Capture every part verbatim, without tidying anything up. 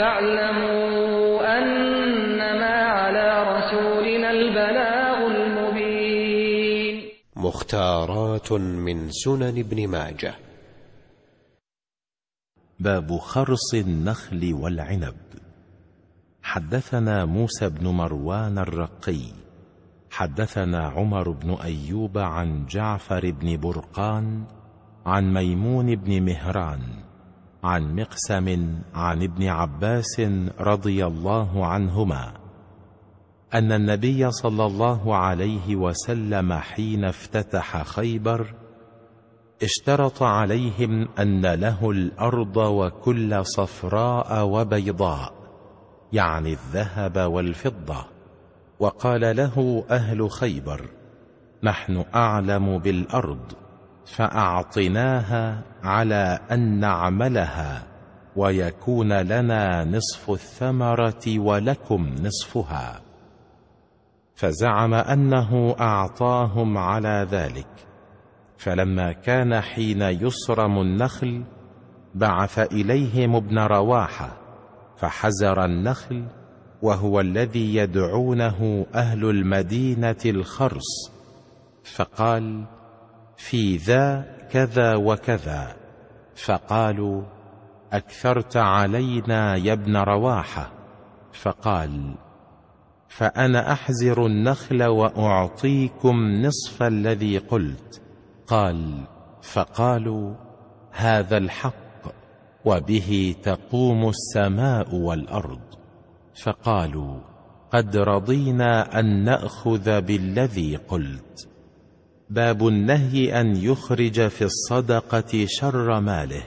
فاعلموا أنما على رسولنا البلاغ المبين. مختارات من سنن ابن ماجه. باب خرص النخل والعنب. حدثنا موسى بن مروان الرقي حدثنا عمر بن أيوب عن جعفر بن برقان عن ميمون بن مهران عن مقسم عن ابن عباس رضي الله عنهما أن النبي صلى الله عليه وسلم حين افتتح خيبر اشترط عليهم أن له الأرض وكل صفراء وبيضاء، يعني الذهب والفضة، وقال له أهل خيبر: نحن أعلم بالأرض، فأعطناها على أن نعملها ويكون لنا نصف الثمرة ولكم نصفها. فزعم أنه أعطاهم على ذلك، فلما كان حين يصرم النخل بعث إليهم ابن رواحة فحزر النخل، وهو الذي يدعونه أهل المدينة الخرص، فقال: في ذا كذا وكذا. فقالوا: أكثرت علينا يا ابن رواحة. فقال: فأنا أحزر النخل وأعطيكم نصف الذي قلت. قال: فقالوا: هذا الحق، وبه تقوم السماء والأرض. فقالوا: قد رضينا أن نأخذ بالذي قلت. باب النهي أن يخرج في الصدقة شر ماله.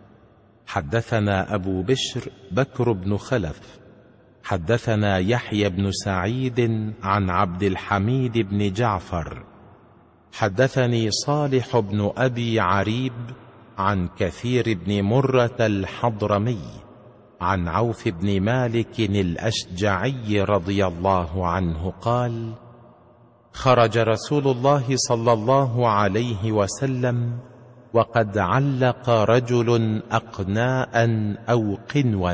حدثنا أبو بشر بكر بن خلف حدثنا يحيى بن سعيد عن عبد الحميد بن جعفر حدثني صالح بن أبي عريب عن كثير بن مرة الحضرمي عن عوف بن مالك الأشجعي رضي الله عنه قال: خرج رسول الله صلى الله عليه وسلم وقد علق رجل أقناء أو قنوا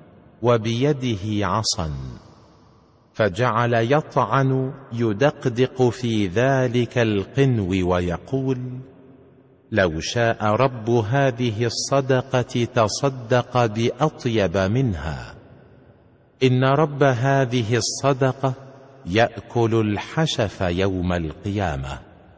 وبيده عصا، فجعل يطعن يدقدق في ذلك القنو ويقول: لو شاء رب هذه الصدقة تصدق بأطيب منها، إن رب هذه الصدقة يأكل الحشف يوم القيامة.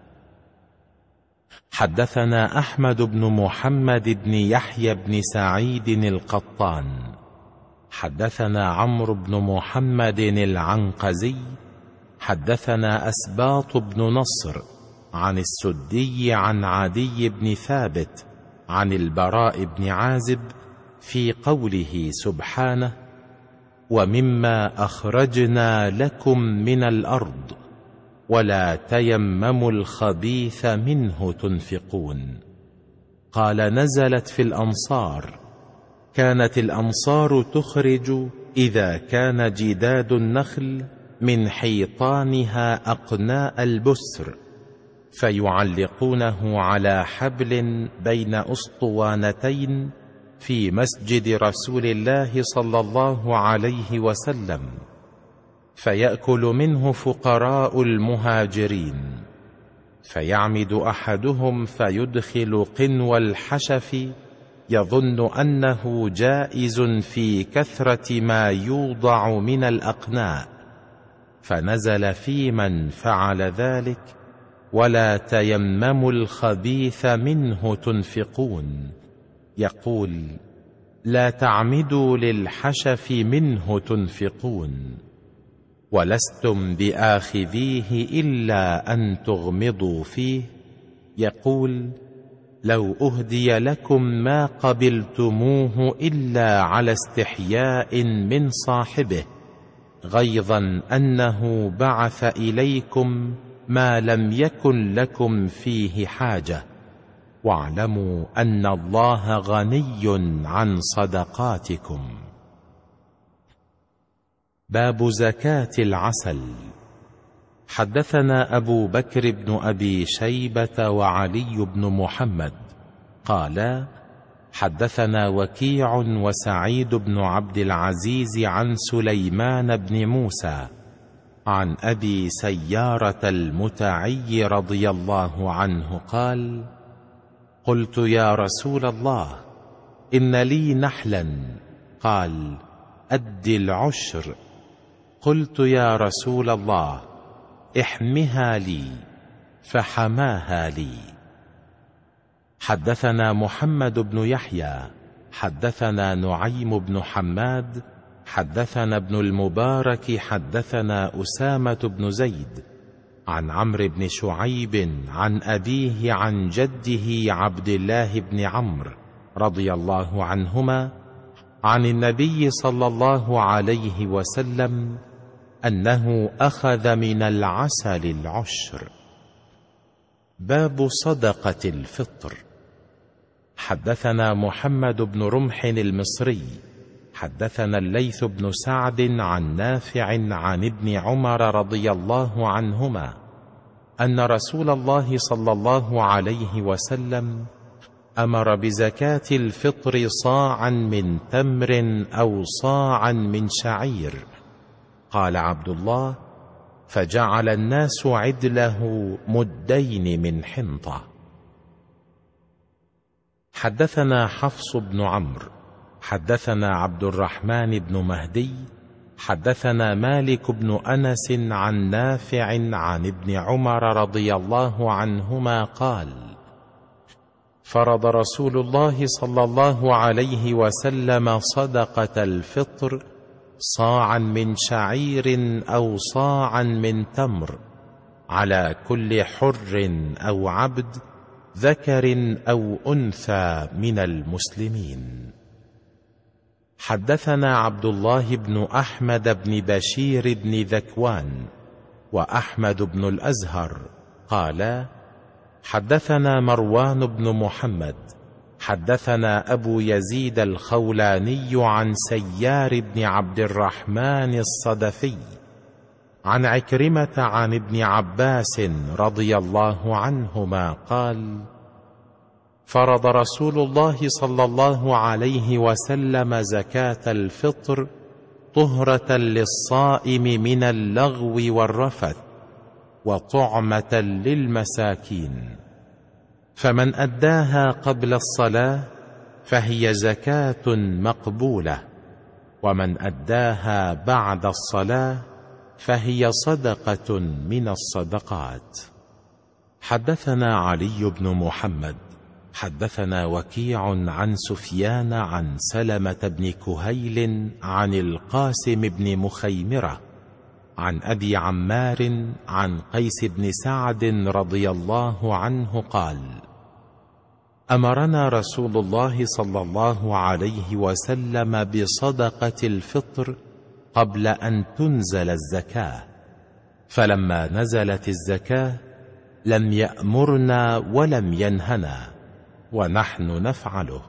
حدثنا أحمد بن محمد بن يحيى بن سعيد القطان حدثنا عمرو بن محمد العنقزي حدثنا أسباط بن نصر عن السدي عن عدي بن ثابت عن البراء بن عازب في قوله سبحانه: ومما أخرجنا لكم من الأرض ولا تيمموا الخبيث منه تنفقون. قال: نزلت في الأنصار. كانت الأنصار تخرج إذا كان جداد النخل من حيطانها أقناء البسر، فيعلقونه على حبل بين أسطوانتين في مسجد رسول الله صلى الله عليه وسلم، فيأكل منه فقراء المهاجرين. فيعمد أحدهم فيدخل قنو الحشف يظن أنه جائز في كثرة ما يوضع من الأقناء، فنزل في من فعل ذلك: ولا تيمموا الخبيث منه تنفقون. يقول: لا تعمدوا للحشف منه تنفقون، ولستم بآخذيه إلا أن تغمضوا فيه. يقول: لو أهدي لكم ما قبلتموه إلا على استحياء من صاحبه، غيظا أنه بعث إليكم ما لم يكن لكم فيه حاجة، واعلموا أن الله غني عن صدقاتكم. باب زكاة العسل. حدثنا أبو بكر بن أبي شيبة وعلي بن محمد قالا: حدثنا وكيع وسعيد بن عبد العزيز عن سليمان بن موسى عن أبي سيارة المتعي رضي الله عنه قال: قلت يا رسول الله إن لي نحلا. قال: أد العشر. قلت يا رسول الله احمها لي، فحماها لي. حدثنا محمد بن يحيى حدثنا نعيم بن حماد حدثنا ابن المبارك حدثنا أسامة بن زيد عن عمرو بن شعيب عن أبيه عن جده عبد الله بن عمرو رضي الله عنهما عن النبي صلى الله عليه وسلم أنه أخذ من العسل العشر. باب صدقة الفطر. حدثنا محمد بن رمح المصري حدثنا الليث بن سعد عن نافع عن ابن عمر رضي الله عنهما أن رسول الله صلى الله عليه وسلم أمر بزكاة الفطر صاعا من تمر أو صاعا من شعير. قال عبد الله: فجعل الناس عدله مدين من حنطة. حدثنا حفص بن عمرو حدثنا عبد الرحمن بن مهدي حدثنا مالك بن أنس عن نافع عن ابن عمر رضي الله عنهما قال: فرض رسول الله صلى الله عليه وسلم صدقة الفطر صاعا من شعير أو صاعا من تمر على كل حر أو عبد ذكر أو أنثى من المسلمين. حدثنا عبد الله بن أحمد بن بشير بن ذكوان وأحمد بن الأزهر قال: حدثنا مروان بن محمد حدثنا أبو يزيد الخولاني عن سيار بن عبد الرحمن الصدفي عن عكرمة عن ابن عباس رضي الله عنهما قال: فرض رسول الله صلى الله عليه وسلم زكاة الفطر طهرة للصائم من اللغو والرفث وطعمة للمساكين، فمن أداها قبل الصلاة فهي زكاة مقبولة، ومن أداها بعد الصلاة فهي صدقة من الصدقات. حدثنا علي بن محمد حدثنا وكيع عن سفيان عن سلمة بن كهيل عن القاسم بن مخيمرة عن أبي عمار عن قيس بن سعد رضي الله عنه قال: أمرنا رسول الله صلى الله عليه وسلم بصدقة الفطر قبل أن تنزل الزكاة، فلما نزلت الزكاة لم يأمرنا ولم ينهنا، ونحن نفعله.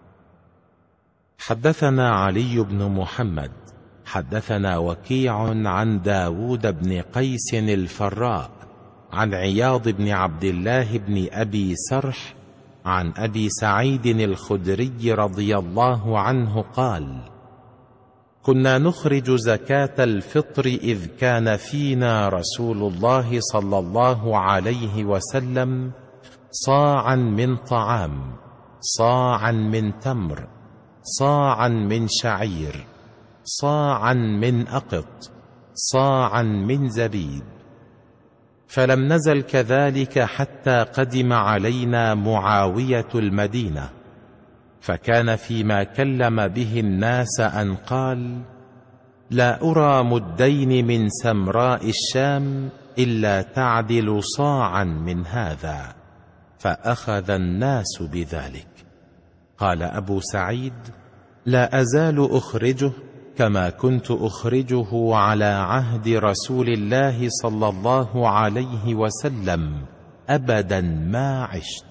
حدثنا علي بن محمد حدثنا وكيع عن داود بن قيس الفراء عن عياض بن عبد الله بن أبي سرح عن أبي سعيد الخدري رضي الله عنه قال: كنا نخرج زكاة الفطر إذ كان فينا رسول الله صلى الله عليه وسلم صاعا من طعام، صاعا من تمر، صاعا من شعير، صاعا من أقط، صاعا من زبيب. فلم نزل كذلك حتى قدم علينا معاوية المدينة، فكان فيما كلم به الناس أن قال: لا أرى مدين من سمراء الشام إلا تعدل صاعا من هذا، فأخذ الناس بذلك. قال أبو سعيد: لا أزال أخرجه كما كنت أخرجه على عهد رسول الله صلى الله عليه وسلم أبدا ما عشت.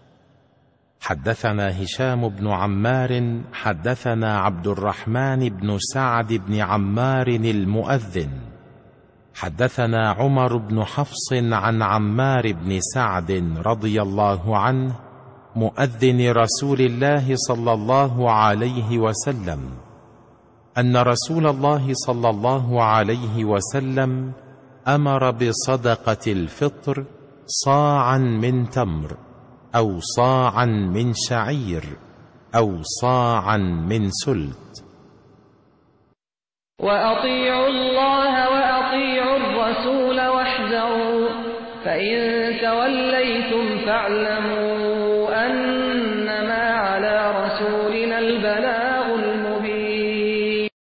حدثنا هشام بن عمار حدثنا عبد الرحمن بن سعد بن عمار المؤذن حدثنا عمر بن حفص عن عمار بن سعد رضي الله عنه مؤذن رسول الله صلى الله عليه وسلم أن رسول الله صلى الله عليه وسلم أمر بصدقة الفطر صاعا من تمر أو صاعا من شعير أو صاعا من سلت. وأطيعوا الله وأطيعوا الرسول واحذروا فإن توليتم فاعلموا